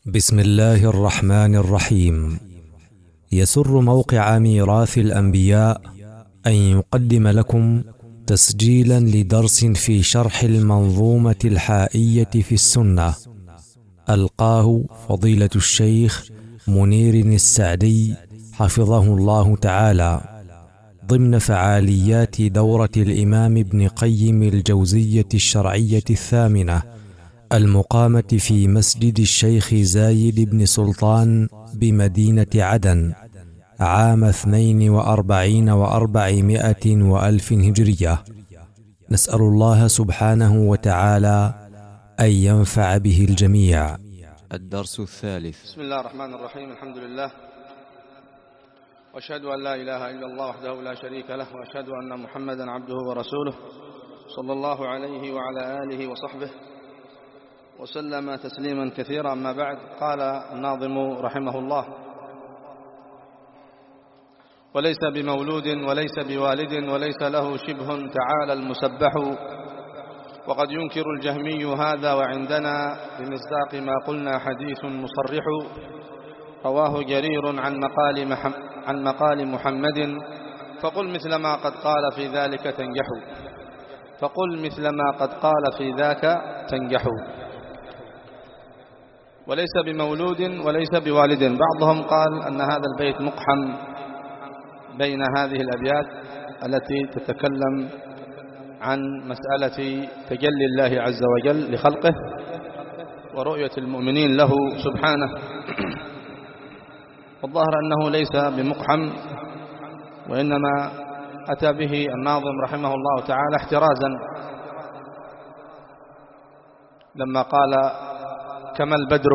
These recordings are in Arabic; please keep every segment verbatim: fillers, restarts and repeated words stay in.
بسم الله الرحمن الرحيم. يسر موقع ميراث الأنبياء أن يقدم لكم تسجيلا لدرس في شرح المنظومة الحائية في السنة، ألقاه فضيلة الشيخ منير السعدي حفظه الله تعالى ضمن فعاليات دورة الإمام ابن قيم الجوزية الشرعية الثامنة المقامة في مسجد الشيخ زايد بن سلطان بمدينة عدن عام اثنين وأربعين وأربعمائة وألف هجرية. نسأل الله سبحانه وتعالى أن ينفع به الجميع. الدرس الثالث. بسم الله الرحمن الرحيم. الحمد لله، وأشهد أن لا إله إلا الله وحده لا شريك له، وأشهد أن محمدا عبده ورسوله صلى الله عليه وعلى آله وصحبه وسلم تسليما كثيرا. أما بعد، قال الناظم رحمه الله: وليس بمولود وليس بوالد وليس له شبه تعالى المسبح، وقد ينكر الجهمي هذا وعندنا بمصداق ما قلنا حديث مصرح. رواه جرير عن مقال, محم عن مقال محمد، فقل مثل ما قد قال في ذلك تنجح فقل مثل ما قد قال في ذاك تنجح. وليس بمولود وليس بوالد. بعضهم قال أن هذا البيت مقحم بين هذه الأبيات التي تتكلم عن مسألة تجلي الله عز وجل لخلقه ورؤية المؤمنين له سبحانه. والظاهر أنه ليس بمقحم، وإنما أتى به الناظم رحمه الله تعالى احترازا لما قال: كما البدر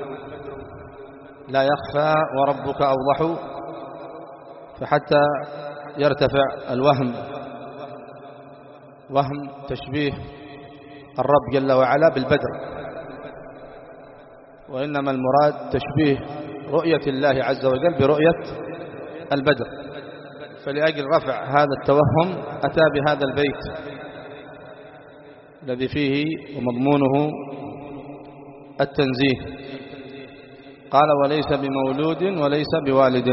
لا يخفى وربك أوضح، فحتى يرتفع الوهم وهم تشبيه الرب جل وعلا بالبدر، وإنما المراد تشبيه رؤية الله عز وجل برؤية البدر. فلأجل رفع هذا التوهم أتى بهذا البيت الذي فيه ومضمونه التنزيه. قال: وليس بمولود وليس بوالد.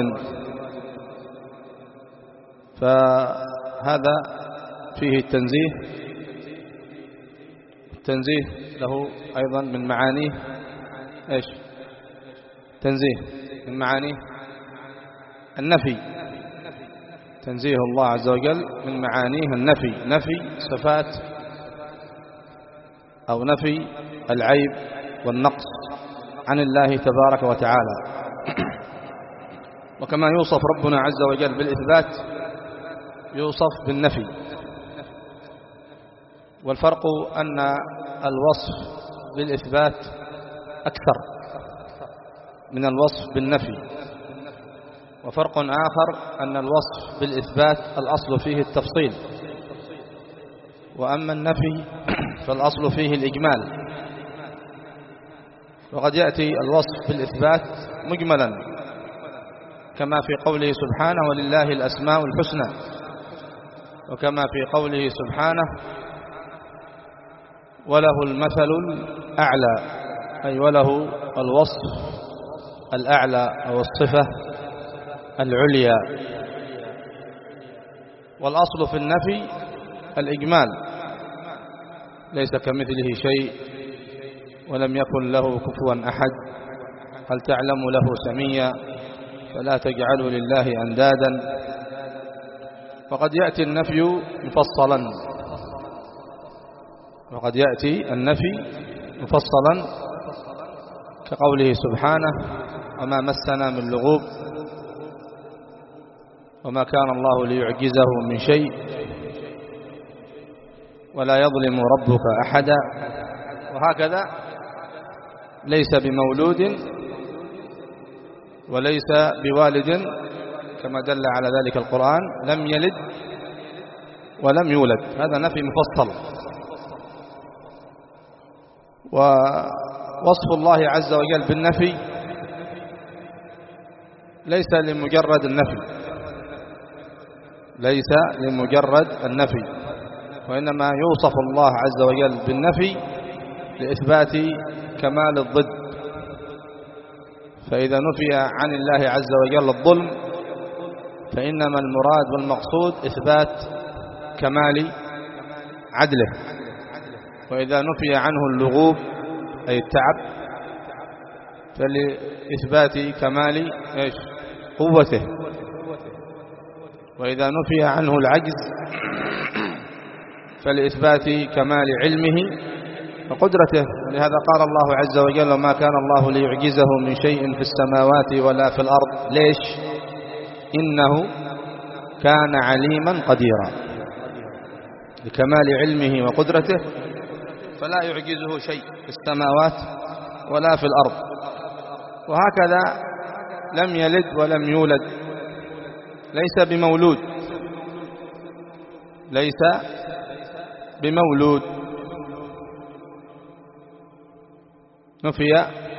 فهذا فيه التنزيه. التنزيه له أيضا من معانيه إيش؟ تنزيه من معانيه النفي. تنزيه الله عز وجل من معانيه النفي، نفي صفات أو نفي العيب والنقص عن الله تبارك وتعالى. وكما يوصف ربنا عز وجل بالإثبات يوصف بالنفي. والفرق أن الوصف بالإثبات أكثر من الوصف بالنفي، وفرق آخر أن الوصف بالإثبات الأصل فيه التفصيل، وأما النفي فالأصل فيه الإجمال. وقد يأتي الوصف بالإثبات مجملا كما في قوله سبحانه: ولله الأسماء الحسنى، وكما في قوله سبحانه: وله المثل الأعلى، أي وله الوصف الأعلى أو الصفة العليا. والأصل في النفي الإجمال، ليس كمثله شيء ولم يكن له كفوا أحد. هل تعلم له سميا فلا تجعلوا لله أندادا. وقد يأتي النفي مفصلا وقد يأتي النفي مفصلا كقوله سبحانه: وما مسنا من لغوب وما كان الله ليعجزه من شيء ولا يظلم ربك أحدا. وهكذا ليس بمولود وليس بوالد، كما دل على ذلك القرآن: لم يلد ولم يولد. هذا نفي مفصل. ووصف الله عز وجل بالنفي ليس لمجرد النفي ليس لمجرد النفي وإنما يوصف الله عز وجل بالنفي لإثبات كمال الضد فإذا نفي عن الله عز وجل الظلم فإنما المراد والمقصود إثبات كمال عدله، وإذا نفي عنه اللغوب أي التعب فلإثبات كمال إيش؟ قوته، وإذا نفي عنه العجز فلإثبات كمال علمه وقدرته. لهذا قال الله عز وجل: وما كان الله ليعجزه من شيء في السماوات ولا في الأرض. ليش؟ إنه كان عليما قديرا، لكمال علمه وقدرته فلا يعجزه شيء في السماوات ولا في الأرض. وهكذا لم يلد ولم يولد، ليس بمولود، ليس بمولود. نفي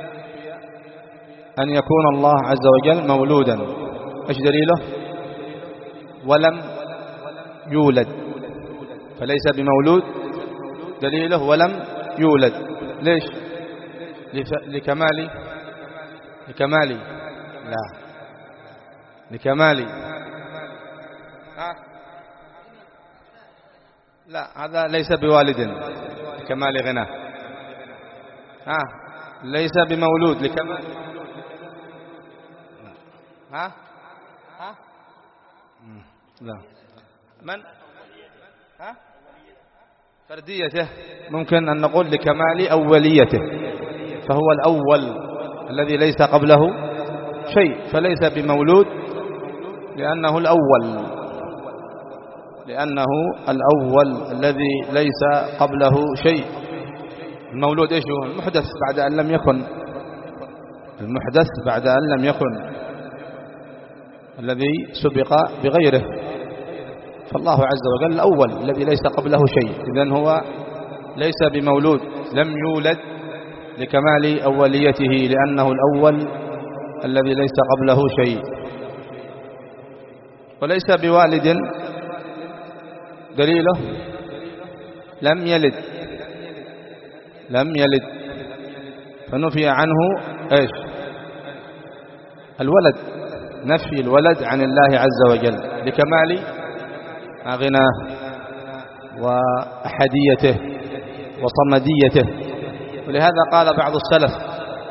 أن يكون الله عز وجل مولودا. ايش دليله؟ ولم يولد، فليس بمولود، دليله ولم يولد. ليش؟ لكمال لكمال لا لكمال ها لا هذا ليس بوالد لكمال غناه. ها ليس بمولود لكمال ها ها لا من ها فرديته، ممكن أن نقول لكمال أوليته، فهو الأول الذي ليس قبله شيء، فليس بمولود لأنه الأول، لأنه الأول الذي ليس قبله شيء. المولود إيش هو؟ المحدث بعد أن لم يكن، المحدث بعد أن لم يكن، الذي سبق بغيره. فالله عز وجل الأول الذي ليس قبله شيء، إذن هو ليس بمولود، لم يولد لكمال أوليته لأنه الأول الذي ليس قبله شيء. وليس بوالد، دليله لم يلد، لم يلد، فنفي عنه ايش؟ الولد، نفي الولد عن الله عز وجل لكمال غناه وأحديته وصمديته. ولهذا قال بعض السلف: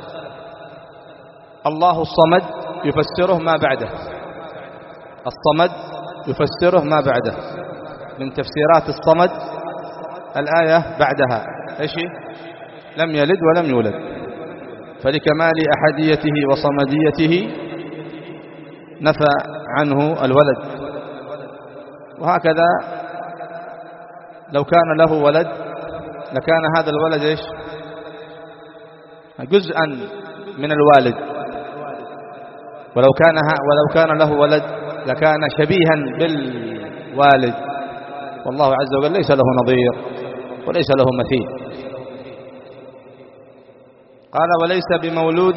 الله الصمد يفسره ما بعده، الصمد يفسره ما بعده. من تفسيرات الصمد الآية بعدها ايش؟ لم يلد ولم يولد، فلكمال أحديته وصمديته نفى عنه الولد. وهكذا لو كان له ولد لكان هذا الولد ايش؟ جزءا من الوالد، ولو كان ولو كان له ولد لكان شبيها بالوالد، والله عز وجل ليس له نظير وليس له مثيل. قال: وليس بمولود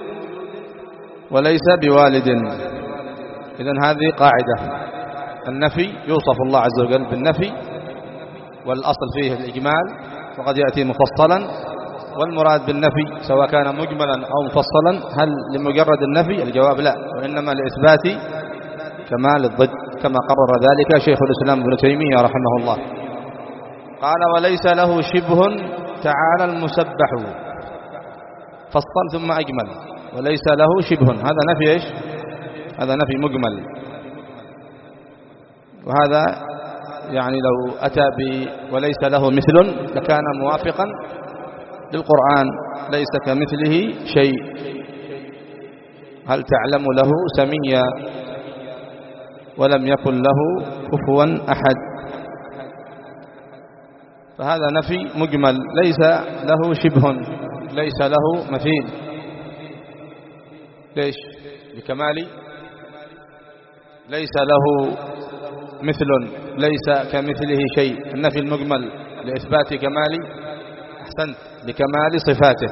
وليس بوالد. إذن هذه قاعدة، النفي يوصف الله عز وجل بالنفي، والأصل فيه الإجمال، وقد يأتي مفصلا. والمراد بالنفي سواء كان مجملا أو مفصلا، هل لمجرد النفي؟ الجواب لا، وإنما لإثبات كمال الضد، كما قرر ذلك شيخ الإسلام ابن تيمية رحمه الله. قال: وليس له شبه تعالى المسبح. فصل ثم أجمل: وليس له شبه، هذا نفي ايش؟ هذا نفي مجمل. وهذا يعني لو أتى ب وليس له مثل لكان موافقا للقرآن: ليس كمثله شيء، هل تعلم له سميا، ولم يكن له كفوا أحد. فهذا نفي مجمل، ليس له شبه، ليس له مثيل. ليش؟ لكمال. ليس له مثل، ليس كمثله شيء. النفي المجمل لإثبات كمال، أحسنت، لكمال صفاته.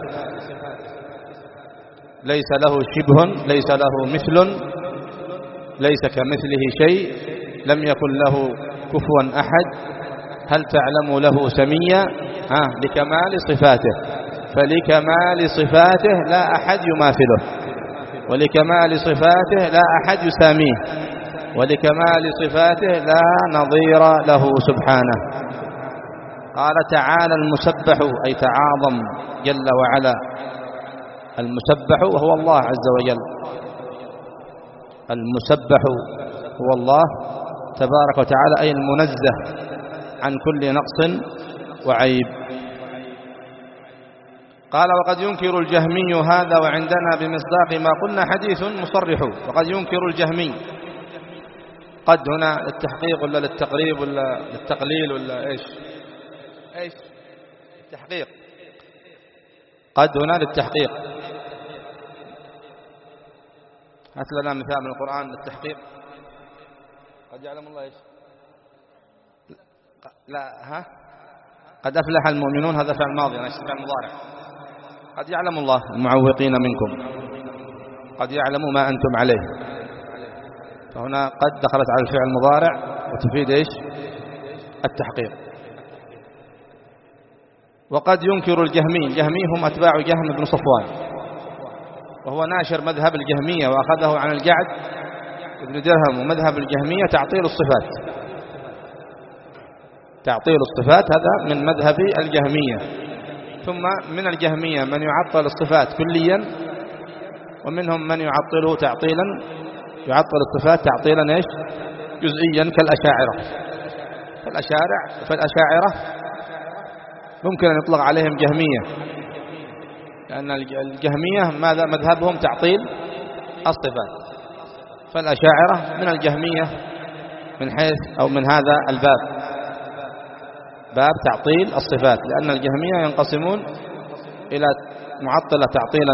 ليس له شبه، ليس له مثل، ليس كمثله شيء، لم يكن له كفوا أحد، هل تعلم له سميا، ها لكمال صفاته، فلكمال صفاته لا أحد يماثله. ولكمال صفاته لا أحد يساميه، ولكمال صفاته لا نظير له سبحانه. قال تعالى المسبح أي تعاظم جل وعلا، المسبح هو الله عز وجل، المسبح هو الله تبارك وتعالى أي المنزه عن كل نقص وعيب. قال وقد ينكر الجهمي هذا وعندنا بمصداق ما قلنا حديث مصرح. وقد ينكر الجهمي، قد هنا للتحقيق ولا للتقريب ولا للتقليل ولا ايش ايش التحقيق؟ قد هنا للتحقيق. هات لنا مثال من القرآن للتحقيق. قد يعلم الله ايش؟ لا ها قد أفلح المؤمنون هذا فعل ماضي، أنا فعل مضارع. قد يعلم الله المعوقين منكم، قد يعلم ما أنتم عليه. فهنا قد دخلت على الفعل المضارع وتفيد ايش؟ التحقيق. وقد ينكر الجهمي، الجهمي هم أتباع جهم بن صفوان، وهو ناشر مذهب الجهمية وأخذه عن الجعد بن درهم. ومذهب الجهمية تعطيل الصفات، تعطيل الصفات هذا من مذهب الجهمية. ثم من الجهمية من يعطل الصفات كليا، ومنهم من يعطله تعطيلا، يعطل الصفات تعطيلا ايش؟ جزئيا كالأشاعرة. فالأشاعرة فالأشاعرة ممكن أن يطلق عليهم جهمية، لأن الجهمية ماذا مذهبهم؟ تعطيل الصفات. فالأشاعرة من الجهمية من حيث أو من هذا الباب، باب تعطيل الصفات، لأن الجهمية ينقسمون إلى معطلة تعطيلا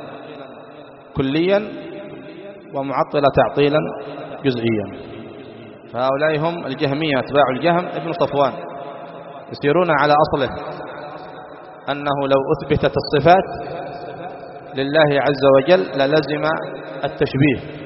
كليا ومعطلة تعطيلا جزئيا. فهؤلاء هم الجهمية أتباع الجهم ابن صفوان، يسيرون على أصله أنه لو أثبتت الصفات لله عز وجل للزم التشبيه.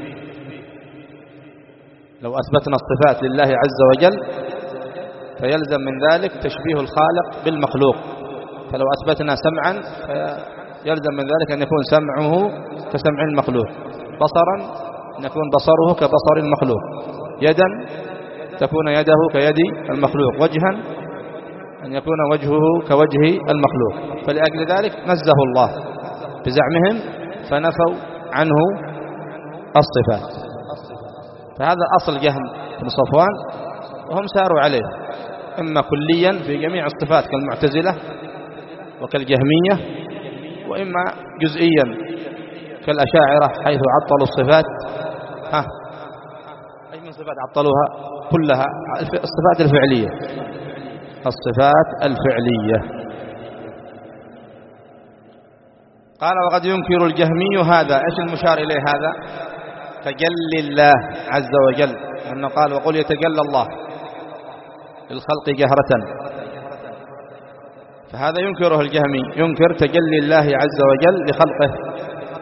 لو أثبتنا الصفات لله عز وجل فيلزم من ذلك تشبيه الخالق بالمخلوق. فلو أثبتنا سمعا فيلزم من ذلك أن يكون سمعه كسمع المخلوق، بصرا أن يكون بصره كبصر المخلوق، يدا تكون يده كيد المخلوق، وجها أن يكون وجهه كوجه المخلوق. فلأجل ذلك نزه الله بزعمهم فنفوا عنه الصفات. فهذا أصل جهم بن صفوان، وهم ساروا عليه إما كليا في جميع الصفات كالمعتزلة وكالجهمية، وإما جزئيا كالأشاعرة حيث عطلوا الصفات. ها أي من صفات عطلوها؟ كلها الصفات الفعلية، الصفات الفعلية. قال وقد ينكر الجهمي هذا، إيش المشار إليه؟ هذا تجلي الله عز وجل، أنه قال وقل يتجلى الله للخلق جهرة، فهذا ينكره الجهمي، ينكر تجلي الله عز وجل لخلقه.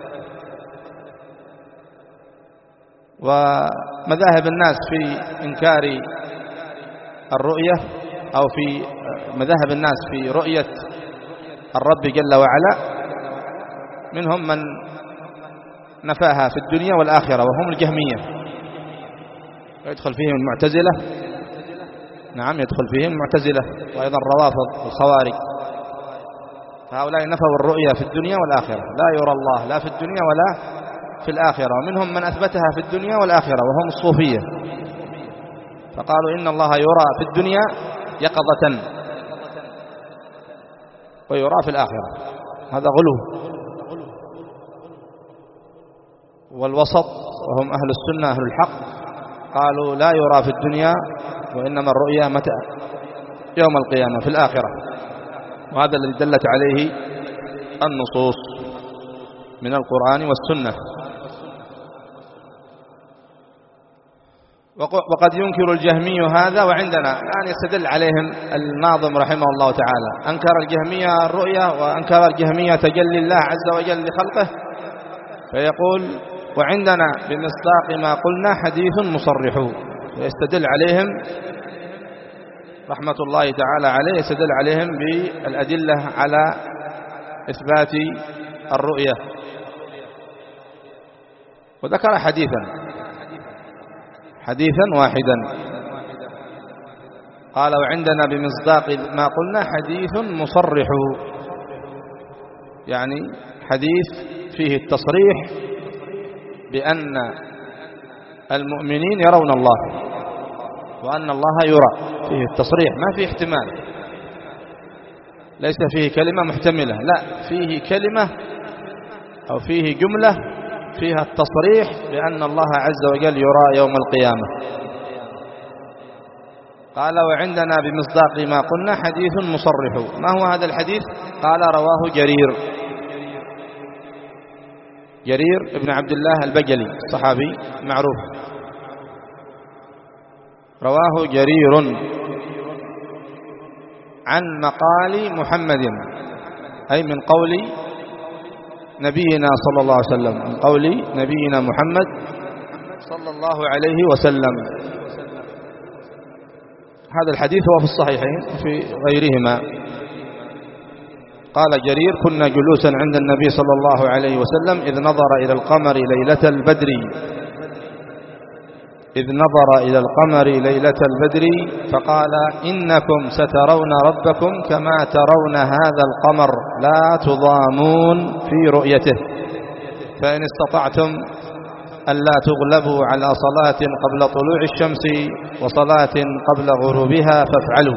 ومذاهب الناس في إنكار الرؤية أو في مذاهب الناس في رؤية الرب جل وعلا منهم من نفاها في الدنيا والآخرة وهم الجهمية، ويدخل فيهم المعتزلة، نعم يدخل فيهم المعتزلة وأيضا الروافض والخوارج. فهؤلاء نفوا الرؤية في الدنيا والآخرة، لا يرى الله لا في الدنيا ولا في الآخرة. ومنهم من أثبتها في الدنيا والآخرة وهم الصوفية، فقالوا إن الله يرى في الدنيا يقظة ويرى في الآخرة، هذا غلو. والوسط وهم أهل السنة أهل الحق قالوا لا يرى في الدنيا وإنما الرؤيا متى؟ يوم القيامة في الآخرة. وهذا الذي دلت عليه النصوص من القرآن والسنة. وقد ينكر الجهمي هذا وعندنا الآن يستدل عليهم الناظم رحمه الله تعالى، أنكر الجهمية الرؤية وأنكر الجهمية تجلي الله عز وجل لخلقه، فيقول وعندنا بمصداق ما قلنا حديث مصرح. ويستدل عليهم رحمة الله تعالى عليه، يستدل عليهم بالأدلة على إثبات الرؤية. وذكر حديثا حديثا واحدا قال وعندنا بمصداق ما قلنا حديث مصرح، يعني حديث فيه التصريح بأن المؤمنين يرون الله وأن الله يرى، فيه التصريح ما فيه احتمال، ليس فيه كلمة محتملة، لا فيه كلمة أو فيه جملة فيها التصريح بأن الله عز وجل يرى يوم القيامة. قال وعندنا بمصداق ما قلنا حديث مصرح. ما هو هذا الحديث؟ قال رواه جرير جرير ابن عبد الله البجلي الصحابي معروف، رواه جرير عن مقال محمد، أي من قول نبينا صلى الله عليه وسلم، من قول نبينا محمد صلى الله عليه وسلم. هذا الحديث هو في الصحيحين في غيرهما. قال جرير كنا جلوسا عند النبي صلى الله عليه وسلم إذ نظر إلى القمر ليلة البدر إذ نظر إلى القمر ليلة البدر فقال إنكم سترون ربكم كما ترون هذا القمر لا تضامون في رؤيته، فإن استطعتم ألا تغلبوا على صلاة قبل طلوع الشمس وصلاة قبل غروبها فافعلوا.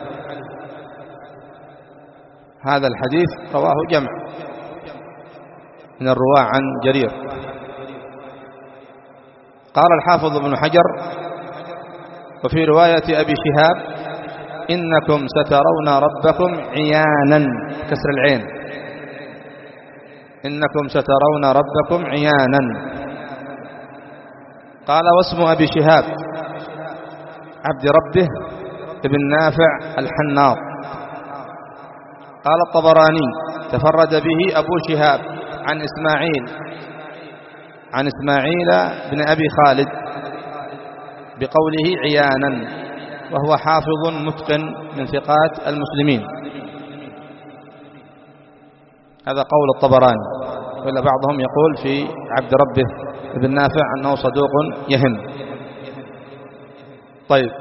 هذا الحديث رواه جمع من الرواة عن جرير. قال الحافظ ابن حجر وفي رواية أبي شهاب إنكم سترون ربكم عيانا، كسر العين، إنكم سترون ربكم عيانا. قال واسم أبي شهاب عبد ربه ابن نافع الحناط. قال الطبراني تفرد به أبو شهاب عن إسماعيل عن إسماعيل بن أبي خالد بقوله عيانا، وهو حافظ متقن من ثقات المسلمين. هذا قول الطبراني، وإلا بعضهم يقول في عبد ربه ابن نافع أنه صدوق يهم. طيب،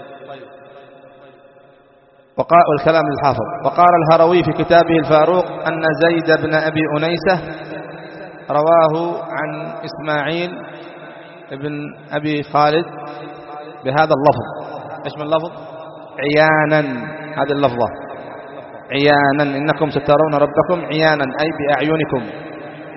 وقال والكلام للحافظ. وقال الهروي في كتابه الفاروق أن زيد بن أبي أنيسة رواه عن إسماعيل بن أبي خالد بهذا اللفظ. إيش من اللفظ؟ عيانا، هذه اللفظة عيانا، إنكم سترون ربكم عيانا أي بأعينكم.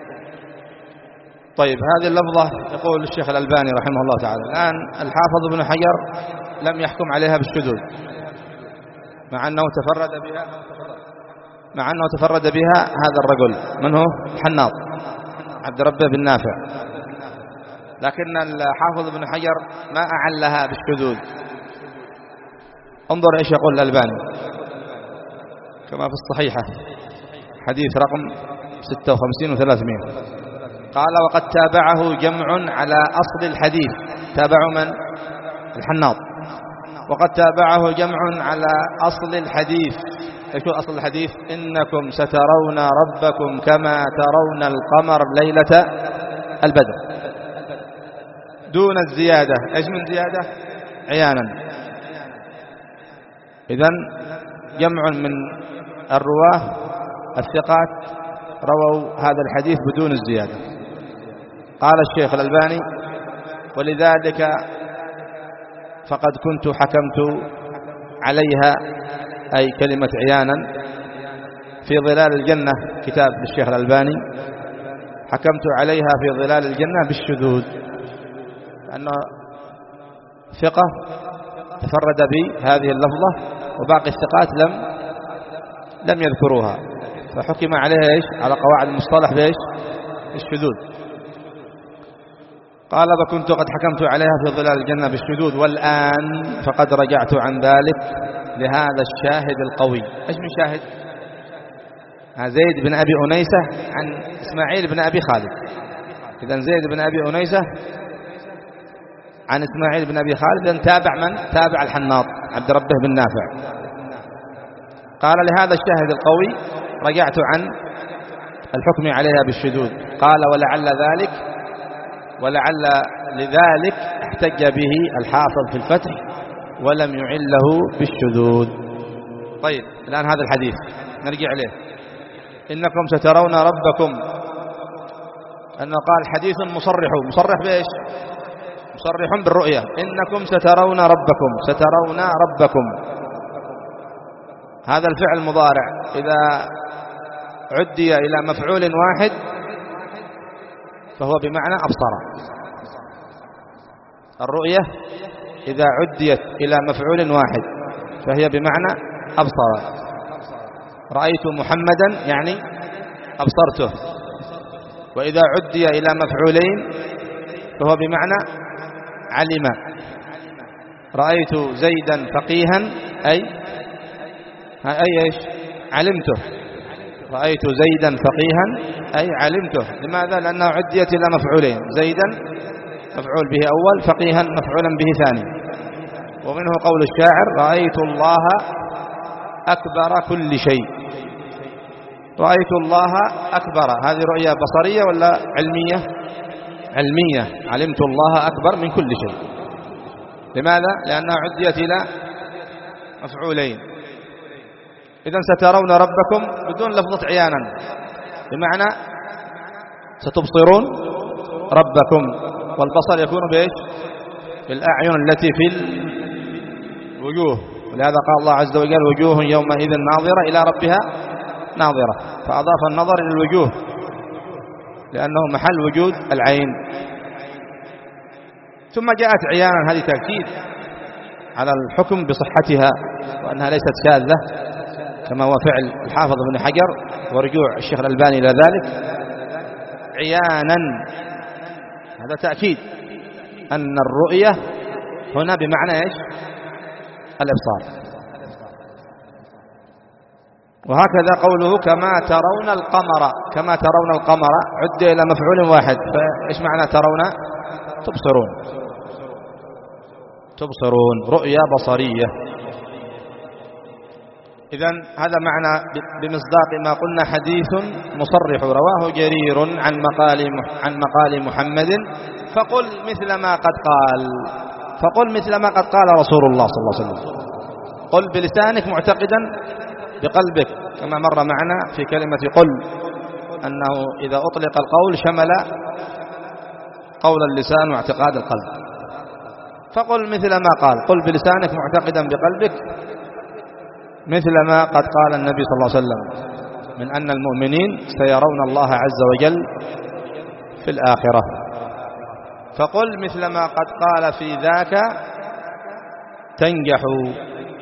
طيب، هذه اللفظة يقول الشيخ الألباني رحمه الله تعالى الآن الحافظ ابن حجر لم يحكم عليها بالشذوذ، مع أنه تفرد بها مع أنه تفرد بها هذا الرجل من هو الحناط عبد ربه بن نافع، لكن الحافظ ابن حجر ما أعلها بالشذوذ. انظر إيش يقول الألباني كما في الصحيحة حديث رقم ستة وخمسين وثلاثمائة. قال وقد تابعه جمع على أصل الحديث. تابعوا من؟ الحناط. وقد تابعه جمع على أصل الحديث. ايش هو أصل الحديث؟ إنكم سترون ربكم كما ترون القمر ليلة البدر، دون الزيادة. ايش من زيادة؟ عيانا. إذن جمع من الرواة الثقات رووا هذا الحديث بدون الزيادة. قال الشيخ الألباني ولذلك فقد كنت حكمت عليها، أي كلمة عيانا، في ظلال الجنة، كتاب للشيخ الألباني، حكمت عليها في ظلال الجنة بالشذوذ، لأنه ثقة تفرد بهذه اللفظة وباقي الثقات لم لم يذكروها، فحكم عليها إيش؟ على قواعد المصطلح بإيش؟ الشذوذ. قال فكنت قد حكمت عليها في ظلال الجنة بالشذوذ، والآن فقد رجعت عن ذلك لهذا الشاهد القوي. إيش من شاهد؟ زيد بن أبي أنيسة عن إسماعيل بن أبي خالد. إذن زيد بن أبي أنيسة عن إسماعيل بن أبي خالد، إذن تابع من؟ تابع الحناط عبد ربه بن نافع. قال لهذا الشاهد القوي رجعت عن الحكم عليها بالشذوذ. قال ولعل ذلك ولعل لذلك احتج به الحافظ في الفتح ولم يعله بالشذوذ. طيب الآن هذا الحديث نرجع له. إنكم سترون ربكم، أنه قال حديث مصرح. مصرح بإيش؟ مصرح بالرؤية. إنكم سترون ربكم، سترون ربكم، هذا الفعل مضارع إذا عدي إلى مفعول واحد فهو بمعنى أبصر. الرؤية إذا عديت إلى مفعول واحد فهي بمعنى أبصر. رأيت محمدا يعني أبصرته. وإذا عدي إلى مفعولين فهو بمعنى علم. رأيت زيدا فقيها أي أي إيش؟ علمته. رأيت زيدا فقيها أي علمته. لماذا؟ لأنه عديت إلى مفعولين، زيدا مفعول به أول، فقيها مفعولا به ثاني. ومنه قول الشاعر رأيت الله أكبر كل شيء. رأيت الله أكبر، هذه رؤية بصرية ولا علمية؟ علمية. علمت الله أكبر من كل شيء. لماذا؟ لأنها عديت إلى مفعولين. إذن سترون ربكم بدون لفظة عيانا، بمعنى ستبصرون ربكم. والبصر يكون بإيش؟ بالأعين التي في الوجوه. ولهذا قال الله عز وجل وجوه يومئذ ناظرة إلى ربها ناظرة، فأضاف النظر إلى الوجوه لأنه محل وجود العين. ثم جاءت عيانا، هذه تأكيد على الحكم بصحتها وأنها ليست شاذة كما هو فعل الحافظ بن حجر ورجوع الشيخ الألباني إلى ذلك. عيانا هذا تأكيد أن الرؤية هنا بمعنى إيش؟ الإبصار. وهكذا قوله كما ترون القمر، كما ترون القمر عد إلى مفعول واحد، فإيش معنى ترون؟ تبصرون. تبصرون رؤيا بصرية. إذن هذا معنى بمصداق ما قلنا حديث مصرح رواه جرير عن مقال عن مقال محمد فقل مثل ما قد قال. فقل مثل ما قد قال رسول الله صلى الله عليه وسلم. قل بلسانك معتقدا بقلبك، كما مر معنا في كلمة قل أنه إذا أطلق القول شمل قول اللسان واعتقاد القلب. فقل مثل ما قال، قل بلسانك معتقدا بقلبك مثل ما قد قال النبي صلى الله عليه وسلم من أن المؤمنين سيرون الله عز وجل في الآخرة. فقل مثل ما قد قال في ذاك تنجحوا.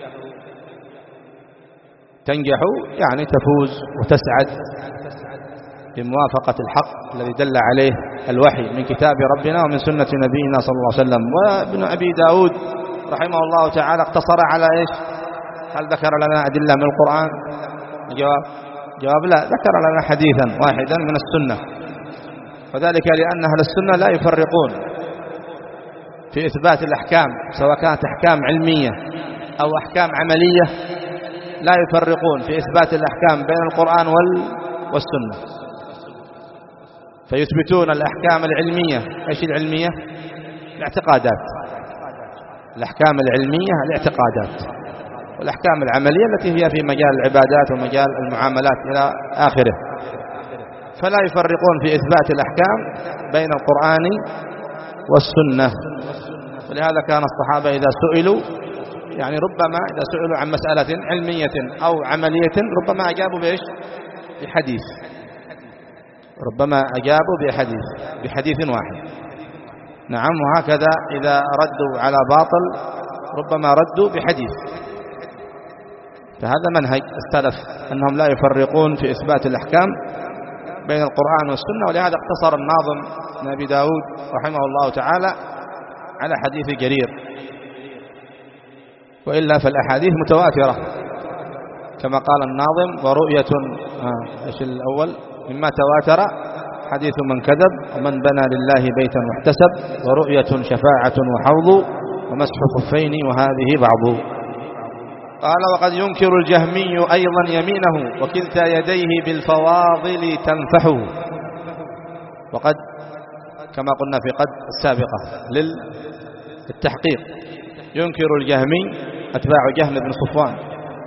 تنجحوا يعني تفوز وتسعد بموافقة الحق الذي دل عليه الوحي من كتاب ربنا ومن سنة نبينا صلى الله عليه وسلم. وابن أبي داود رحمه الله تعالى اقتصر على إيش؟ هل ذكر لنا أدلة من القرآن؟ جواب جواب لا، ذكر لنا حديثا واحدا من السنة. وذلك لأن أهل السنة لا يفرقون في إثبات الأحكام، سواء كانت أحكام علمية أو أحكام عملية، لا يفرقون في إثبات الأحكام بين القرآن والسنة. فيثبتون الأحكام العلمية. إيش العلمية؟ الاعتقادات. الأحكام العلمية الاعتقادات، والأحكام العملية التي هي في مجال العبادات ومجال المعاملات إلى آخره. فلا يفرقون في إثبات الأحكام بين القرآن والسنة. ولهذا كان الصحابة إذا سئلوا يعني ربما إذا سئلوا عن مسألة علمية أو عملية ربما أجابوا بإيش؟ بحديث. ربما أجابوا بحديث بحديث واحد. نعم. وهكذا إذا ردوا على باطل ربما ردوا بحديث. فهذا منهج السلف أنهم لا يفرقون في إثبات الأحكام بين القرآن والسنة. ولهذا اقتصر الناظم ابن أبي داود رحمه الله تعالى على حديث جرير، وإلا فالأحاديث متواترة كما قال الناظم ورؤية آه إيش الأول مما تواتر حديث من كذب ومن بنى لله بيتا واحتسب ورؤية شفاعة وحوض ومسح خفين وهذه بعض. قال وقد ينكر الجهمي أيضا يمينه وكلتا يديه بالفواضل تنفحه. وقد كما قلنا في قد السابقة للتحقيق. ينكر الجهمي أتباع جهم بن صفوان،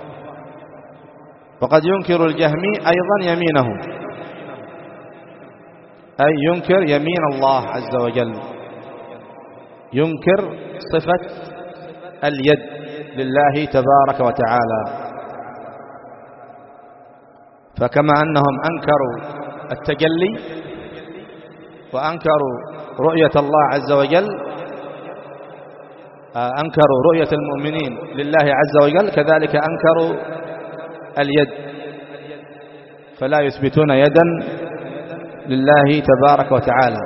وقد ينكر الجهمي أيضا يمينه، أي ينكر يمين الله عز وجل، ينكر صفة اليد لله تبارك وتعالى. فكما أنهم أنكروا التجلي وأنكروا رؤية الله عز وجل، أنكروا رؤية المؤمنين لله عز وجل، كذلك أنكروا اليد، فلا يثبتون يدا لله تبارك وتعالى.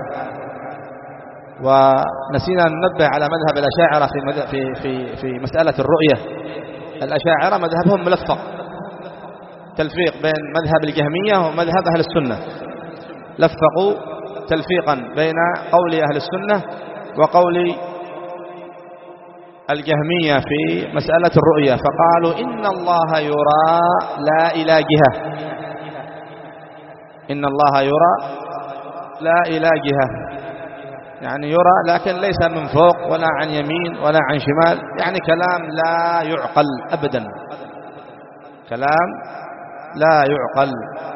ونسينا ننبه على مذهب الأشاعرة في في في في مسألة الرؤية. الأشاعرة مذهبهم ملفق، تلفيق بين مذهب الجهمية ومذهب أهل السنة، لفقوا تلفيقا بين قول أهل السنة وقول الجهمية في مسألة الرؤية، فقالوا إن الله يرى لا إلى جهة، إن الله يرى لا إلى جهة، يعني يرى لكن ليس من فوق ولا عن يمين ولا عن شمال، يعني كلام لا يعقل أبدا، كلام لا يعقل.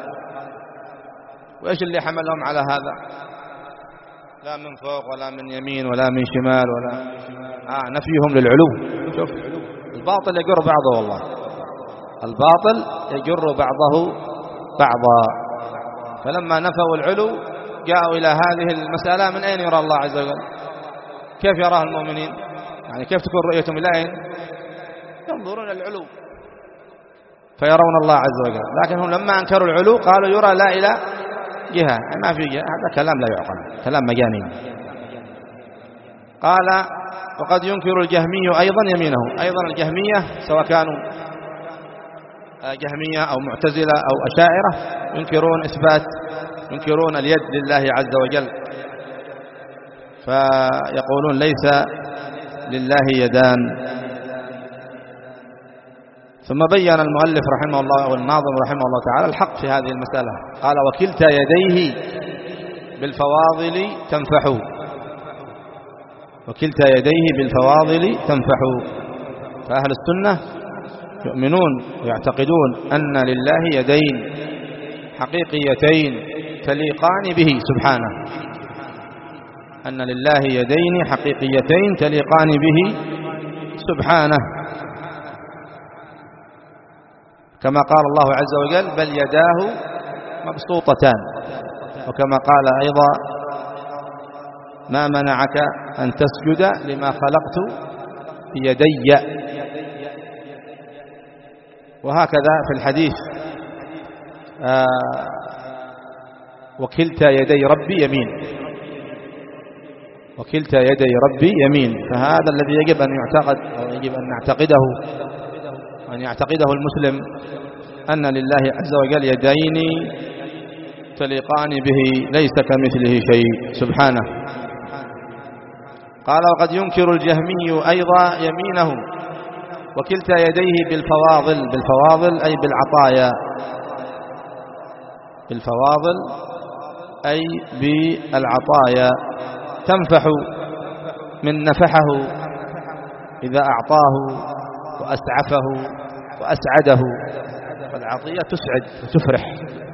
وإيش اللي حملهم على هذا؟ لا من فوق ولا من يمين ولا من شمال ولا آه نفيهم للعلو. شوف الباطل يجر بعضه، والله الباطل يجر بعضه بعضا. فلما نفوا العلو جاءوا إلى هذه المسألة: من أين يرى الله عز وجل؟ كيف يراه المؤمنين؟ يعني كيف تكون رؤيتهم إلى أين؟ ينظرون العلو فيرون الله عز وجل، لكن هم لما أنكروا العلو قالوا يرى لا إلى جهة، ما في جهة. هذا كلام لا يعقل، كلام مجانين. قال: وقد ينكر الجهمي أيضا يمينه. أيضا الجهمية سواء كانوا جهمية أو معتزلة أو أشاعرة ينكرون إثبات، ينكرون اليد لله عز وجل، فيقولون ليس لله يدان. ثم بين المؤلف رحمه الله والناظم رحمه الله تعالى الحق في هذه المسألة. قال: وكلتا يديه بالفواضل تنفح، وكلتا يديه بالفواضل تنفح. فأهل السنة يؤمنون ويعتقدون أن لله يدين حقيقيتين تليقان به سبحانه، أن لله يدين حقيقيتين تليقان به سبحانه، كما قال الله عز وجل: بل يداه مبسوطتان. وكما قال أيضا: ما منعك أن تسجد لما خلقت بيدي. وهكذا في الحديث: آه وكلتا يدي ربي يمين، وكلتا يدي ربي يمين. فهذا الذي يجب أن يعتقد أو يجب أن نعتقده، أن يعتقده المسلم، أن لله عز وجل يدين تليقان به، ليس كمثله شيء سبحانه. قال: وقد ينكر الجهمي أيضا يمينه، وكلتا يديه بالفواضل. بالفواضل أي بالعطايا، بالفواضل أي بالعطايا. تنفح من نفحه إذا أعطاه وأسعفه وأسعده، فالعطية تسعد وتفرح،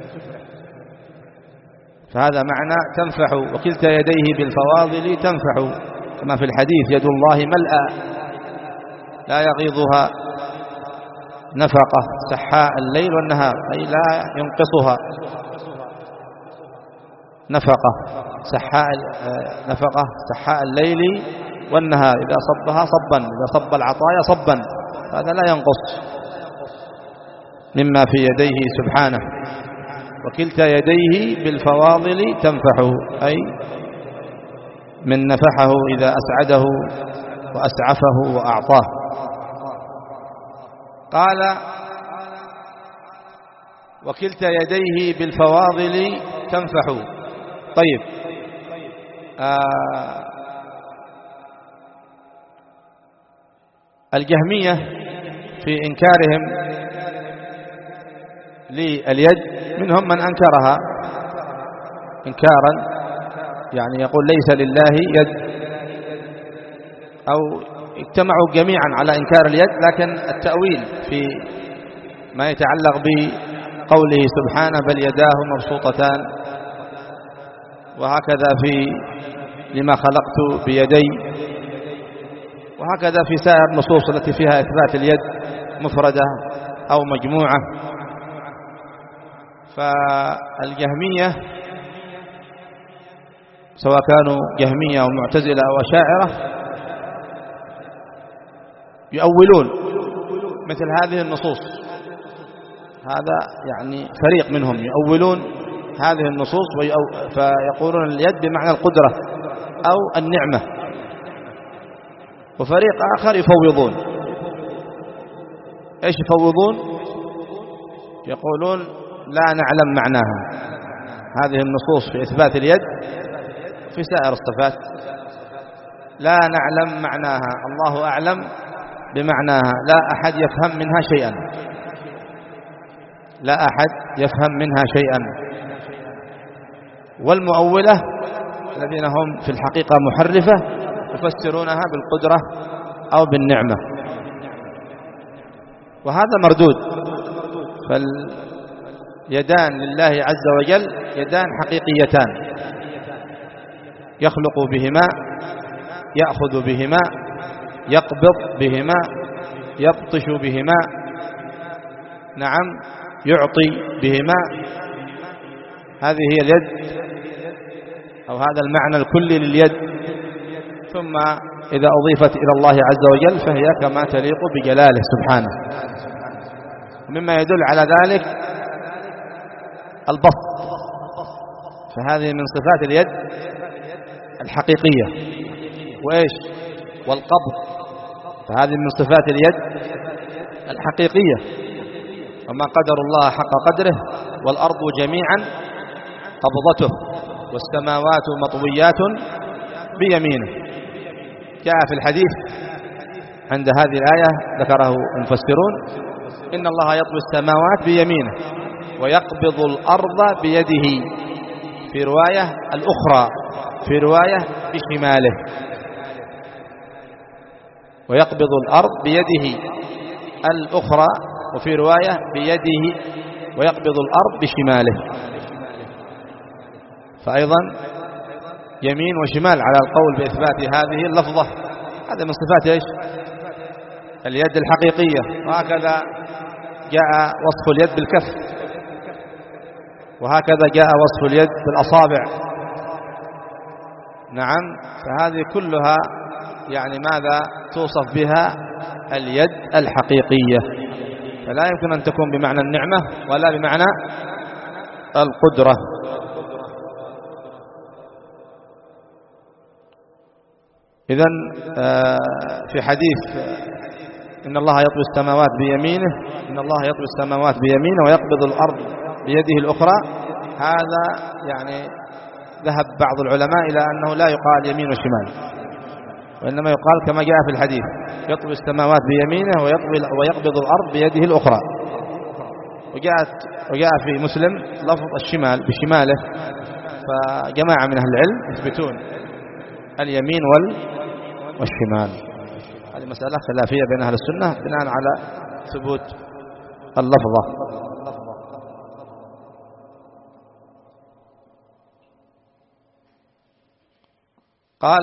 فهذا معنى تنفح. وكلتا يديه بالفواضل تنفح، كما في الحديث: يد الله ملأى لا يغيضها نفقة سحاء الليل والنهار، أي لا ينقصها نفقة سحاء نفقة سحاء الليل والنهار، إذا صبها صبا، إذا صب العطايا صبا، هذا لا ينقص مما في يديه سبحانه. وكلتا يديه بالفواضل تنفح، أي من نفحه إذا أسعده وأسعفه وأعطاه. قال: وكلتا يديه بالفواضل تنفح. طيب، آه الجهمية في إنكارهم لليد منهم من أنكرها إنكارا يعني يقول ليس لله يد، أو اجتمعوا جميعا على إنكار اليد، لكن التأويل في ما يتعلق بقوله سبحانه بل يداه مبسوطتان، وهكذا في لما خلقت بيدي، وهكذا في سائر النصوص التي فيها إثبات اليد مفردة أو مجموعة. فالجهمية سواء كانوا جهمية أو معتزلة أو أشاعرة يؤولون مثل هذه النصوص، هذا يعني فريق منهم يؤولون هذه النصوص فيقولون اليد بمعنى القدرة أو النعمة، وفريق آخر يفوضون. إيش يفوضون؟ يقولون لا نعلم معناها، هذه النصوص في إثبات اليد في سائر الصفات لا نعلم معناها، الله أعلم بمعناها، لا أحد يفهم منها شيئا، لا أحد يفهم منها شيئا. والمؤولة الذين هم في الحقيقة محرفة يفسرونها بالقدرة أو بالنعمة، وهذا مردود. فاليدان لله عز وجل يدان حقيقيتان، يخلق بهما، يأخذ بهما، يقبض بهما، يبطش بهما، نعم يعطي بهما. هذه هي اليد أو هذا المعنى الكلي لليد. ثم إذا أضيفت إلى الله عز وجل فهي كما تليق بجلاله سبحانه. مما يدل على ذلك البسط، فهذه من صفات اليد الحقيقية. وإيش؟ والقبض، فهذه من صفات اليد الحقيقية. وما قدر الله حق قدره والأرض جميعا قبضته والسماوات مطويات بيمينه. جاء في الحديث عند هذه الآية ذكره المفسرون إن الله يطوي السماوات بيمينه ويقبض الأرض بيده، في رواية الأخرى في رواية بشماله، ويقبض الأرض بيده الأخرى، وفي رواية بيده ويقبض الأرض بشماله. فأيضا يمين وشمال على القول بإثبات هذه اللفظة. هذا من صفات إيش؟ اليد الحقيقية. وهكذا جاء وصف اليد بالكف، وهكذا جاء وصف اليد بالأصابع. نعم، فهذه كلها يعني ماذا توصف بها اليد الحقيقية، فلا يمكن أن تكون بمعنى النعمة ولا بمعنى القدرة. إذن في حديث إن الله يطوي السماوات بيمينه، إن الله يطوي السماوات بيمينه ويقبض الأرض بيده الأخرى، هذا يعني ذهب بعض العلماء إلى أنه لا يقال يمين وشمال، وإنما يقال كما جاء في الحديث يطوي السماوات بيمينه ويقبض الأرض بيده الأخرى. وجاءت وجاء في مسلم لفظ الشمال بشماله. فجماعة من أهل العلم يثبتون اليمين والشمال. هذه مسألة خلافية بين أهل السنة بناء على ثبوت اللفظة. قال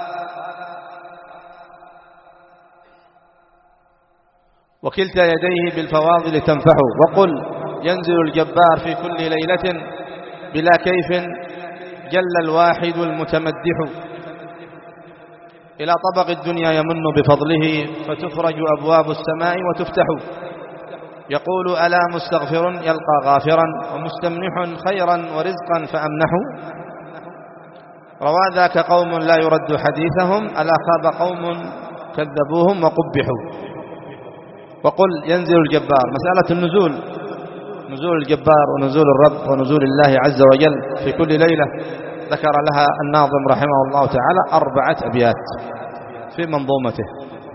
وكلتا يديه بالفواضل تنفح، وقل ينزل الجبار في كل ليلة بلا كيف جل الواحد المتمدح، إلى طبق الدنيا يمن بفضله فتفرج أبواب السماء وتفتح، يقول ألا مستغفر يلقى غافرا ومستمنح خيرا ورزقا فأمنح، روى ذاك قوم لا يرد حديثهم ألا خاب قوم كذبوهم وقبحوا. وقل ينزل الجبار، مسألة النزول، نزول الجبار ونزول الرب ونزول الله عز وجل في كل ليلة، ذكر لها الناظم رحمه الله تعالى أربعة أبيات في منظومته،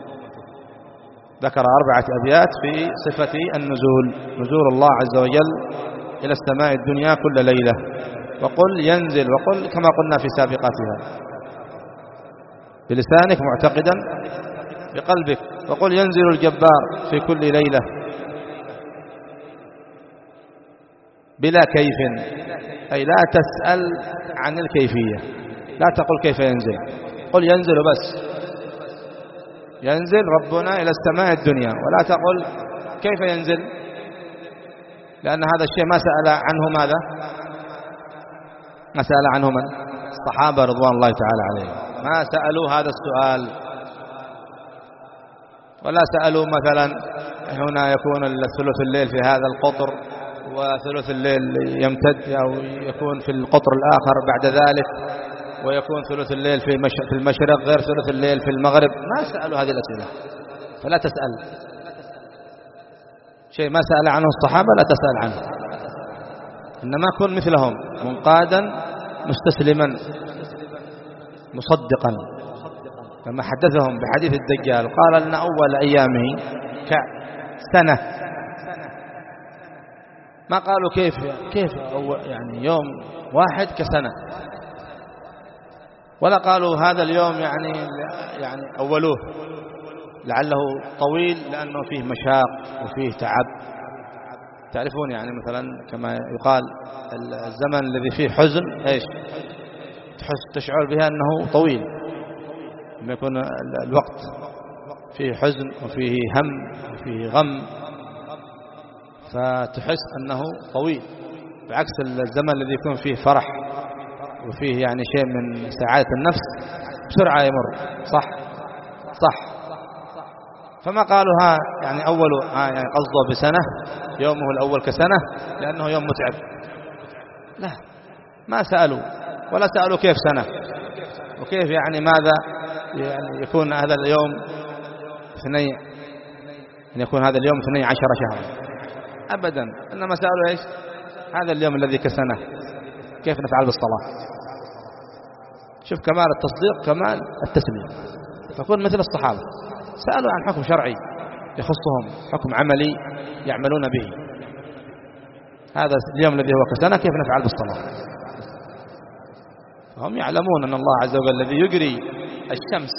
ذكر أربعة أبيات في صفة النزول، نزول الله عز وجل إلى السماء الدنيا كل ليلة. وقل ينزل، وقل كما قلنا في سابقاتها بلسانك معتقدا بقلبك. وقل ينزل الجبار في كل ليلة بلا كيف، أي لا تسأل عن الكيفية، لا تقل كيف ينزل، قل ينزل بس، ينزل ربنا إلى السماء الدنيا، ولا تقل كيف ينزل، لأن هذا الشيء ما سأل عنه ماذا؟ ما سأل عنه من؟ الصحابة رضوان الله تعالى عليهم، ما سألوا هذا السؤال، ولا سألوا مثلا هنا يكون ثلث الليل في هذا القطر وثلث الليل يمتد أو يكون في القطر الآخر بعد ذلك، ويكون ثلث الليل في المشرق غير ثلث الليل في المغرب، ما سألوا هذه الأسئلة. فلا تسأل شيء ما سأل عنه الصحابة، لا تسأل عنه، إنما كن مثلهم منقادا مستسلما مصدقا. لما حدثهم بحديث الدجال قال لنا أول أيامه كسنة، ما قالوا كيف كيف يعني يوم واحد كسنة، ولا قالوا هذا اليوم يعني يعني أولوه لعله طويل لأنه فيه مشاق وفيه تعب. تعرفون يعني مثلا كما يقال الزمن الذي فيه حزن ايش تحس تشعر بها أنه طويل، لما يكون الوقت فيه حزن وفيه هم وفيه غم فتحس أنه طويل، بعكس الزمن الذي يكون فيه فرح وفيه يعني شيء من سعادة النفس بسرعة يمر. صح صح. فما قالوا ها يعني أول ها يعني قصده بسنة يومه الأول كسنة لأنه يوم متعب، لا، ما سألوا ولا سألوا كيف سنة وكيف يعني ماذا يعني يكون هذا اليوم اثنين أن يكون هذا اليوم اثني عشر شهرا أبدا، إنما سألوا إيش هذا اليوم الذي كسنة كيف نفعل بالصلاة. شوف كمال التصديق كمال التسليم. فكون مثل الصحابة سألوا عن حكم شرعي يخصهم، حكم عملي يعملون به، هذا اليوم الذي هو كسنة كيف نفعل بالصلاة. فهم يعلمون أن الله عز وجل الذي يجري الشمس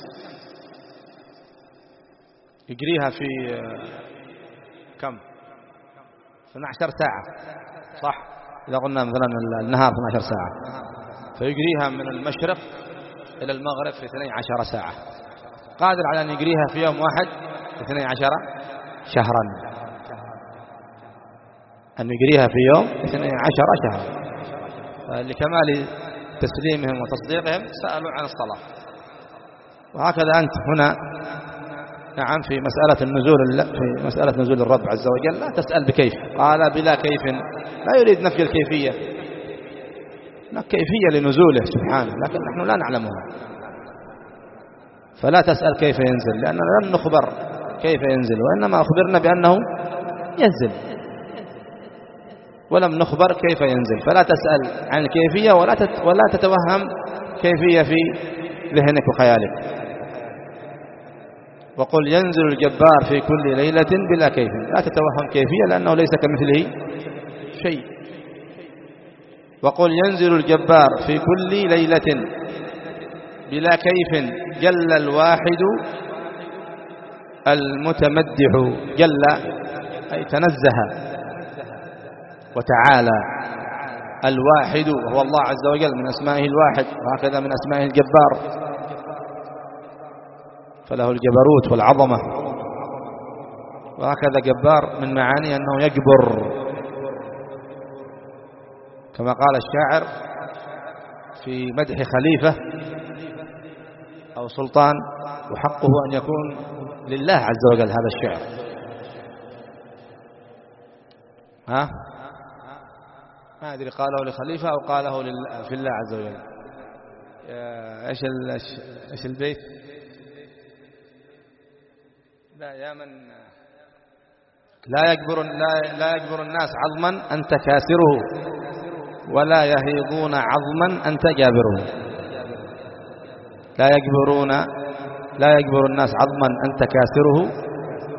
يجريها في كم اثنتي عشرة ساعة، صح؟ إذا قلنا مثلا النهار اثنتي عشرة ساعة، فيجريها من المشرق إلى المغرب في اثنتي عشرة ساعة، قادر على أن يجريها في يوم واحد اثنتي عشرة شهرا، أن يجريها في يوم اثنتي عشرة شهرا. لكمال تسليمهم وتصديقهم سألوا عن الصلاة. وهكذا أنت هنا نعم في مسألة النزول في مسألة نزول الرب عز وجل لا تسأل بكيف، قال بلا كيف، لا يريد نفي الكيفية، لا كيفية لنزوله سبحانه لكن نحن لا نعلمها، فلا تسأل كيف ينزل لأننا لم نخبر كيف ينزل، وإنما أخبرنا بأنه ينزل ولم نخبر كيف ينزل. فلا تسأل عن الكيفية ولا ولا تتوهم كيفية في ذهنك وخيالك. وقل ينزل الجبار في كل ليلة بلا كيف، لا تتوهم كيفية لأنه ليس كمثله شيء. وقل ينزل الجبار في كل ليلة بلا كيف جل الواحد المتمدح، جل أي تنزه وتعالى، الواحد وهو الله عز وجل من أسمائه الواحد، وهكذا من أسمائه الجبار، فله الجبروت والعظمة، وهكذا جبار من معاني أنه يجبر، كما قال الشاعر في مدح خليفة أو سلطان وحقه أن يكون لله عز وجل هذا الشعر. ها ما أدري قاله لخليفة أو قاله في الله عز وجل. إيش إيش البيت؟ لا يا من لا يجبر لا لا يجبر الناس عظما أنت كاسره، ولا يهيضون عظما أنت جابره. لا يجبرون لا يجبر الناس عظما أنت كاسره،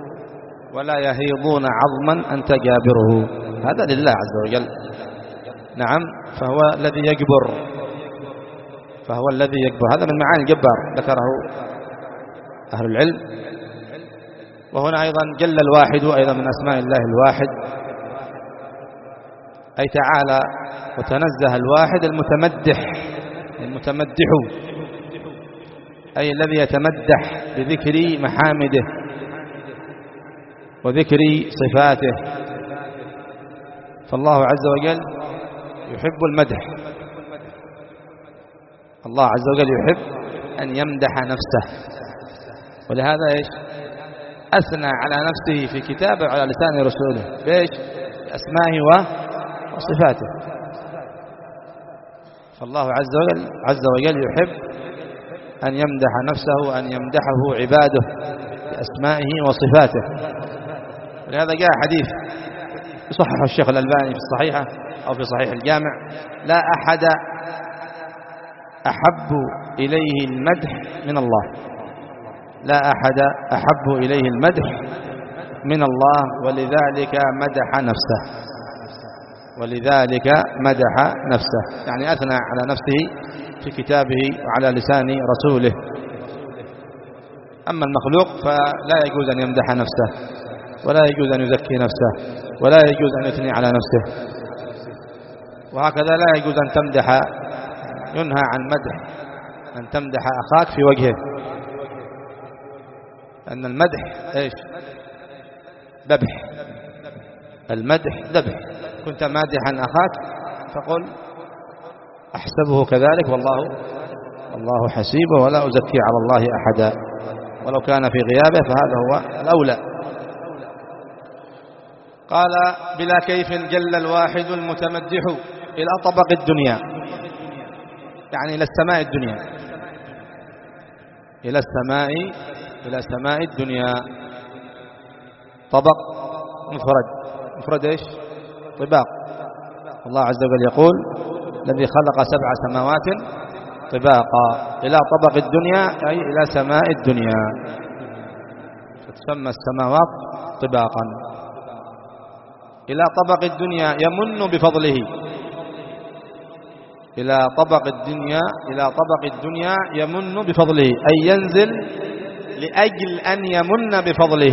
ولا يهيضون عظما أنت جابره. هذا لله عز وجل، نعم، فهو الذي يجبر، فهو الذي يجبر. هذا من معاني الجبار ذكره أهل العلم. وهنا أيضا جل الواحد أيضا من أسماء الله الواحد، أي تعالى وتنزه الواحد المتمدح، المتمدح أي الذي يتمدح بذكر محامده وذكر صفاته. فالله عز وجل يحب المدح، الله عز وجل يحب أن يمدح نفسه، ولهذا إيش أثنى على نفسه في كتابه على لسان رسوله بإيش؟ بأسمائه وصفاته. فالله عز وجل عز وجل يحب أن يمدح نفسه وأن يمدحه عباده بأسمائه وصفاته. ولهذا جاء حديث يصحح الشيخ الألباني في الصحيحة أو في صحيح الجامع: لا أحد أحب إليه المدح من الله، لا أحد أحب إليه المدح من الله، ولذلك مدح نفسه، ولذلك مدح نفسه، يعني أثنى على نفسه في كتابه وعلى لسان رسوله. أما المخلوق فلا يجوز أن يمدح نفسه، ولا يجوز أن يزكي نفسه، ولا يجوز أن يثني على نفسه. وهكذا لا يجوز أن تمدح، ينهى عن مدح أن تمدح أخاك في وجهه، أن المدح إيش؟ ذبح، المدح ذبح. كنت مادحا أخاك فقل أحسبه كذلك والله الله حسيبه ولا أزكي على الله أحدا، ولو كان في غيابه فهذا هو الأولى. قال: بلا كيف جل الواحد المتمدح إلى طبق الدنيا، يعني إلى السماء الدنيا، إلى السماء إلى سماء الدنيا. طبق مفرد، مفرد إيش؟ طباق. الله عز وجل يقول: الذي خلق سبع سماوات طباقا، إلى طبق الدنيا أي إلى سماء الدنيا، فتسمى السماوات طباقا. إلى طبق الدنيا يمن بفضله، إلى طبق الدنيا إلى طبق الدنيا يمن بفضله، أي ينزل لأجل أن يمن بفضله،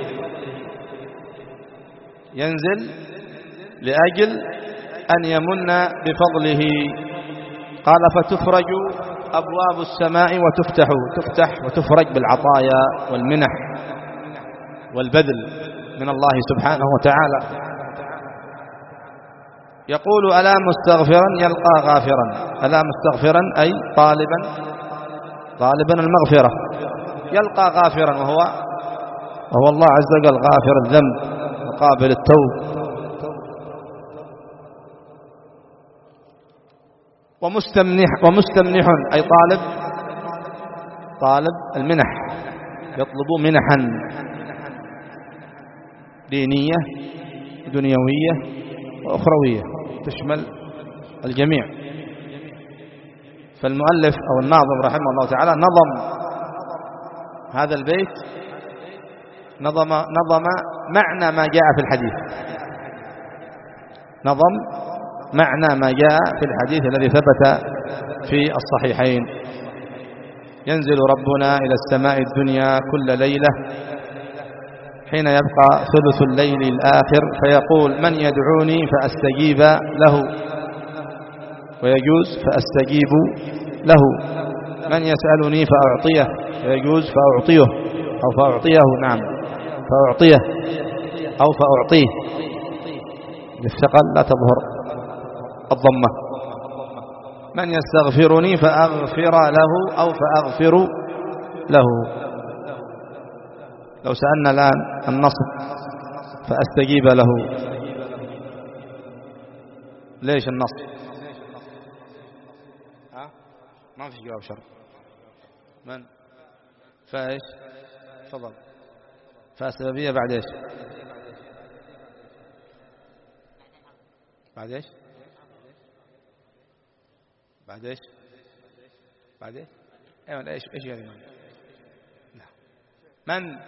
ينزل لأجل أن يمن بفضله. قال: فتفرج أبواب السماء وتفتح، تفتح وتفرج بالعطايا والمنح والبذل من الله سبحانه وتعالى. يقول: ألا مستغفرا يلقى غافرا، ألا مستغفرا أي طالبا طالبا المغفرة، يلقى غافرا وهو وهو الله عز وجل غافر الذنب وقابل التوب. ومستمنح ومستمنح أي طالب طالب المنح، يطلب منحا دينية دنيوية وأخروية تشمل الجميع. فالمؤلف أو الناظم رحمه الله تعالى نظم هذا البيت، نظم نظم معنى ما جاء في الحديث، نظم معنى ما جاء في الحديث الذي ثبت في الصحيحين: ينزل ربنا إلى السماء الدنيا كل ليلة حين يبقى ثلث الليل الآخر فيقول: من يدعوني فأستجيب له، ويجوز فأستجيب له. من يسألني فأعطيه، ويجوز فأعطيه أو فأعطيه، نعم فأعطيه أو فأعطيه، بالثقل لا تظهر الضمة. من يستغفرني فأغفر له أو فأغفر له. لو سألنا الآن النصب فأستجيب له، ليش النصب؟ ها؟ ما في جواب شرط. من؟ فايش؟ تفضل. فالسببية بعد ايش؟ بعد ايش؟ بعد ايش؟ بعد ايش؟ ايوه ايش ايش يعني؟ من؟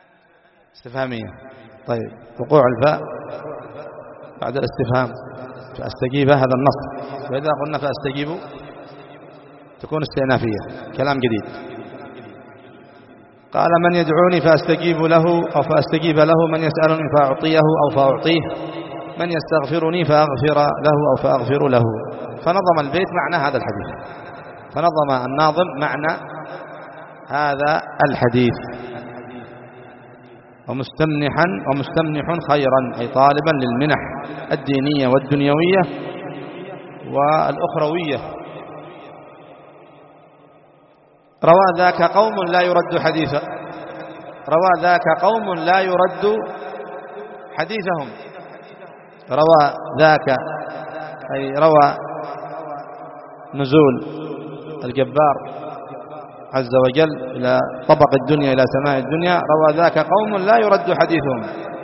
استفهامية. طيب، وقوع الفاء بعد الاستفهام فأستجيب هذا النص، وإذا قلنا فأستجيب تكون استئنافية، كلام جديد. قال من يدعوني فأستجيب له أو فأستجيب له، من يسألني فأعطيه أو فأعطيه، من يستغفرني فأغفر له أو فأغفر له. فنظم البيت معنى هذا الحديث، فنظم الناظم معنى هذا الحديث. ومستمنحا ومستمنح خيرا، أي طالبا للمنح الدينية والدنيوية والأخروية. روى ذاك قوم لا يرد حديثا، روى ذاك قوم لا يرد حديثهم. روى ذاك أي روى نزول الجبار عز وجل إلى طبق الدنيا إلى سماء الدنيا، روى ذاك قوم لا يرد حديثهم.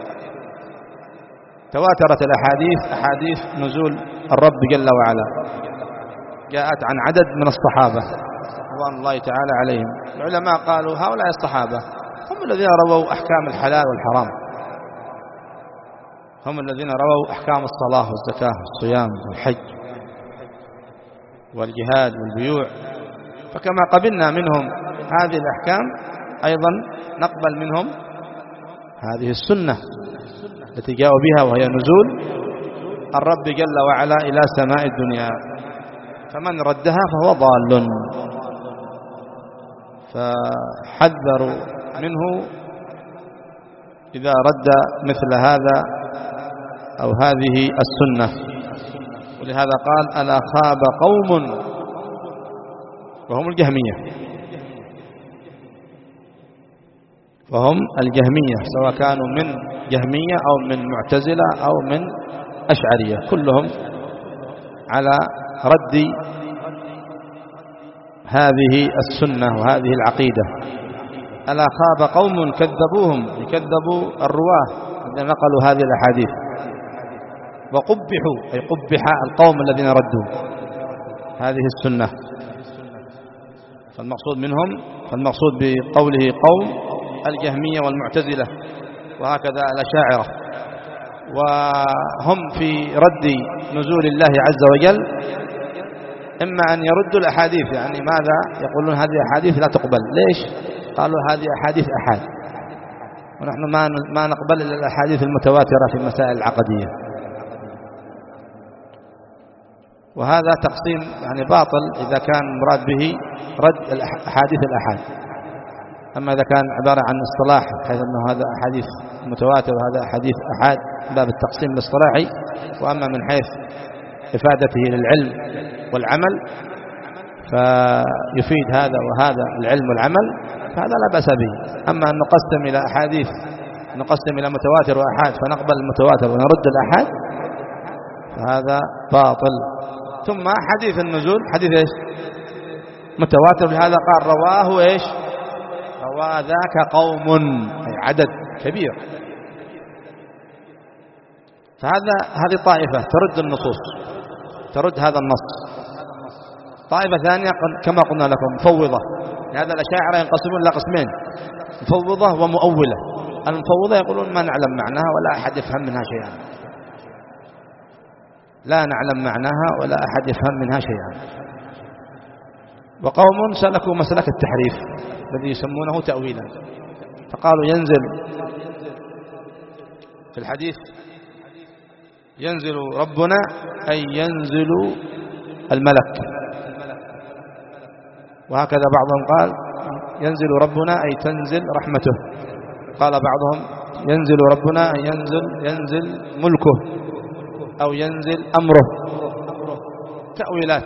تواترت الأحاديث، أحاديث نزول الرب جل وعلا، جاءت عن عدد من الصحابة رضوان الله تعالى عليهم. العلماء قالوا هؤلاء الصحابة هم الذين رووا أحكام الحلال والحرام، هم الذين رووا أحكام الصلاة والزكاة والصيام والحج والجهاد والبيوع. فكما قبلنا منهم هذه الأحكام أيضا نقبل منهم هذه السنة التي جاءوا بها، وهي نزول الرب جل وعلا إلى سماء الدنيا. فمن ردها فهو ضال، فحذروا منه إذا رد مثل هذا أو هذه السنة. ولهذا قال ألا خاب قوم وهم الجهمية، وهم الجهمية سواء كانوا من جهمية أو من معتزلة أو من أشعرية، كلهم على رد هذه السنة وهذه العقيدة. ألا خاب قوم كذبوهم، يكذبوا الرواه الذين نقلوا هذه الأحاديث، وقبحوا أي قبح القوم الذين ردوا هذه السنة. فالمقصود منهم، فالمقصود بقوله قوم الجهمية والمعتزلة وهكذا الأشاعرة، وهم في رد نزول الله عز وجل إما أن يردوا الأحاديث، يعني ماذا يقولون هذه أحاديث لا تقبل. ليش؟ قالوا هذه أحاديث أحاد، ونحن ما ما نقبل إلا الأحاديث المتواترة في المسائل العقدية. وهذا تقسيم يعني باطل إذا كان مراد به رد الأحاديث الأحاد. أما إذا كان عبارة عن اصطلاح حيث أنه هذا أحاديث متواتر وهذا أحاديث أحاد باب التقسيم الاصطلاحي، وأما من حيث إفادته للعلم والعمل فيفيد هذا وهذا العلم والعمل، فهذا لا بأس به. أما أن نقسم إلى أحاديث، نقسم إلى متواتر وأحاد فنقبل المتواتر ونرد الأحاد، فهذا باطل. ثم حديث النزول حديث إيش؟ متواتر، لهذا قال رواه إيش؟ روى ذاك قوم، أي عدد كبير. فهذا هذه طائفة ترد النصوص، ترد هذا النص. طائفة ثانية كما قلنا لكم مفوضة، لهذا الأشاعرة ينقسمون إلى قسمين، مفوضة ومؤولة. المفوضة يقولون ما نعلم معناها ولا أحد يفهم منها شيئا، لا نعلم معناها ولا أحد يفهم منها شيئا. وقوم سلكوا مسلك التحريف الذي يسمونه تأويلا، فقالوا ينزل في الحديث ينزل ربنا أي ينزل الملك، وهكذا بعضهم قال ينزل ربنا أي تنزل رحمته، قال بعضهم ينزل ربنا أي ينزل ينزل ملكه أو ينزل أمره. تأويلات.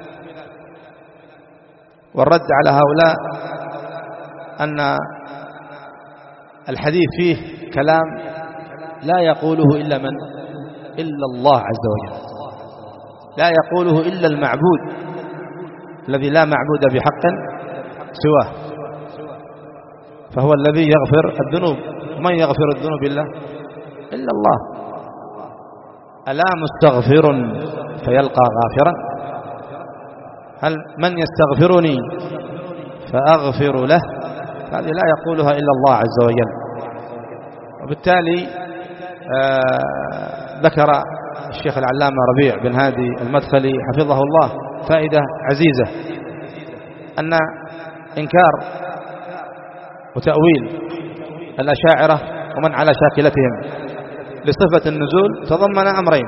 والرد على هؤلاء أن الحديث فيه كلام لا يقوله إلا من إلا الله عز وجل، لا يقوله إلا المعبود الذي لا معبود بحق سواه، فهو الذي يغفر الذنوب. ومن يغفر الذنوب إلا إلا الله. ألا مستغفر فيلقى غافرا؟ هل من يستغفرني فأغفر له؟ هذه لا يقولها إلا الله عز وجل. وبالتالي آه ذكر الشيخ العلامة ربيع بن هادي المدخلي حفظه الله فائدة عزيزة، أن إنكار وتأويل الأشاعرة ومن على شاكلتهم لصفة النزول تضمن أمرين.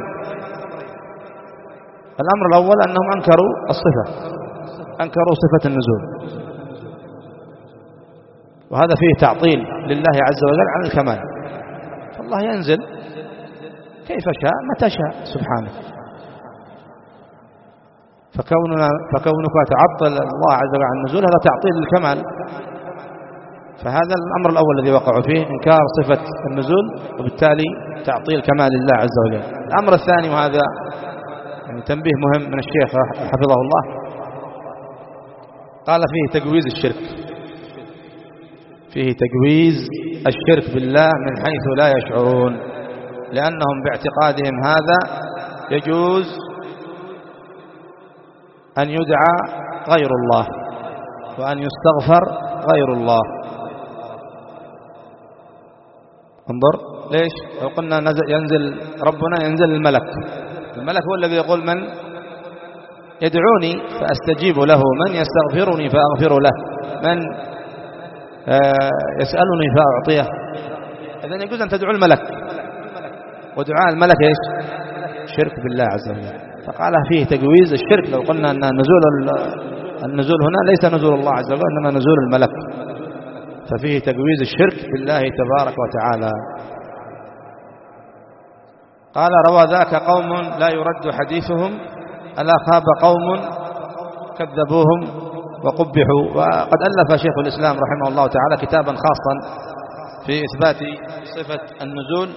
الأمر الأول أنهم أنكروا الصفة، أنكروا صفة النزول، وهذا فيه تعطيل لله عز وجل عن الكمال. فالله ينزل كيف شاء متى شاء سبحانه، فكوننا فكونك تعطل الله عز وجل عن النزول هذا تعطيل للكمال. فهذا الأمر الأول الذي وقعوا فيه، إنكار صفة النزول وبالتالي تعطيل كمال الله عز وجل. الأمر الثاني، وهذا يعني تنبيه مهم من الشيخ حفظه الله، قال فيه تجويز الشرك، فيه تجويز الشرك بالله من حيث لا يشعرون، لأنهم باعتقادهم هذا يجوز أن يدعى غير الله وأن يستغفر غير الله. انظر ليش لو قلنا نزل ينزل ربنا، ينزل الملك، الملك هو الذي يقول من يدعوني فأستجيب له، من يستغفرني فأغفر له، من يسألني فأعطيه. إذن يجوز أن تدعو الملك، ودعاء الملك إيش؟ شرك بالله عز وجل. فقال فيه تجويز الشرك. لو قلنا أن نزول النزول هنا ليس نزول الله عز وجل إنما نزول الملك، ففيه تجويز الشرك بالله تبارك وتعالى. قال روى ذاك قوم لا يرد حديثهم ألا خاب قوم كذبوهم وقبحوا. وقد ألف شيخ الإسلام رحمه الله تعالى كتابا خاصا في إثبات صفة النزول،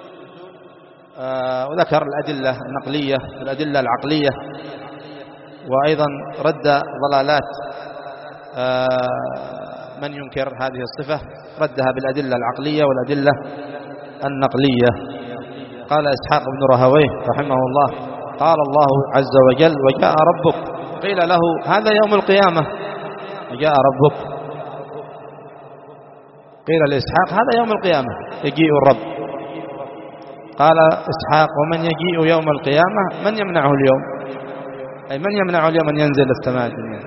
آه وذكر الأدلة النقلية والأدلة العقلية، وأيضا رد ضلالات آه من ينكر هذه الصفة، ردها بالأدلة العقلية والأدلة النقلية. قال إسحاق بن راهويه رحمه الله قال الله عز وجل وجاء ربك، قيل له هذا يوم القيامة، وجاء ربك، قيل لإسحاق هذا يوم القيامة يجيء الرب. قال إسحاق ومن يجيء يوم القيامة من يمنعه اليوم، أي من يمنعه اليوم أن ينزل السماء الدنيا.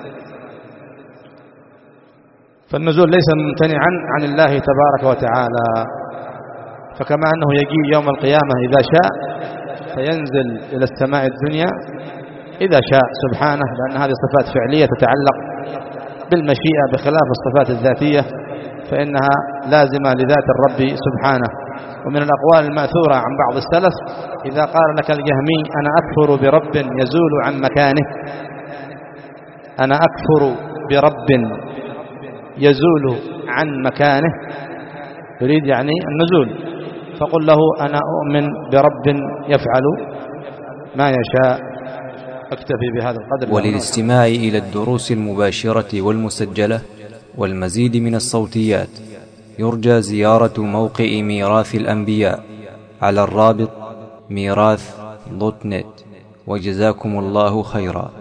فالنزول ليس ممتنعا عن الله تبارك وتعالى، فكما أنه يجيء يوم القيامة إذا شاء فينزل إلى السماء الدنيا إذا شاء سبحانه، لأن هذه صفات فعلية تتعلق بالمشيئة بخلاف الصفات الذاتية فإنها لازمة لذات الرب سبحانه. ومن الأقوال المأثورة عن بعض السلف إذا قال لك الجهمي أنا أكفر برب يزول عن مكانه، أنا أكفر برب يزول عن مكانه، يريد يعني النزول، فقل له أنا أؤمن برب يفعل ما يشاء. أكتفي بهذا القدر. وللاستماع إلى الدروس المباشرة والمسجلة والمزيد من الصوتيات يرجى زيارة موقع ميراث الأنبياء على الرابط ميراث دوت نت. وجزاكم الله خيرا.